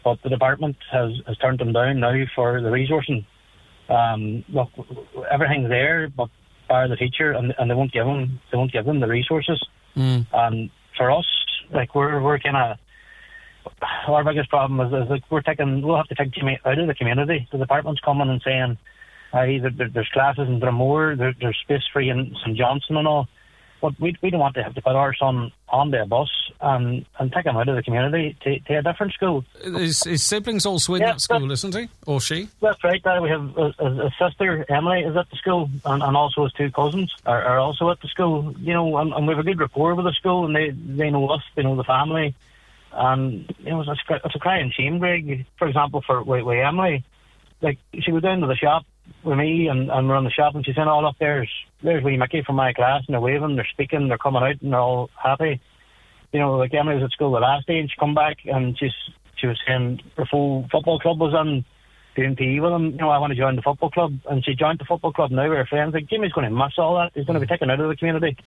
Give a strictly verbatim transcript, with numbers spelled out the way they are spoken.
but the department has, has turned them down now for the resourcing. Um, look, everything's there, but bar the teacher, and, and they won't give them they won't give them the resources. Mm. And for us, like we're we're kind of our biggest problem is, is like we're taking we'll have to take commu- out of the community. The department's coming and saying, "Hey, there, there's classes in Dromore, there, there's space free in St Johnson and all." But we we don't want to have to put our son onto a bus and, and take him out of the community to, to a different school. His, his siblings also in Yeah, that school, but- isn't he? Or she? That's right. Uh, we have a, a, a sister, Emily, is at the school, and, and also his two cousins are, are also at the school. You know, and, and we have a good rapport with the school, and they, they know us, they know the family. And, you know, it's a, it's a crying shame, Greg. For example, for with, with Emily, like, she goes down to the shop with me, and, and we're in the shop, and she's saying, "Oh, look, there's, there's wee Mickey from my class," and they're waving, they're speaking, they're coming out, and they're all happy. You know, like Emily was at school the last day, and she come back, and she's, she was saying her full football club was in doing P E with them. You know, I want to join the football club, and she joined the football club now with her friends. Like, Jimmy's going to miss all that. He's going to be taken out of the community.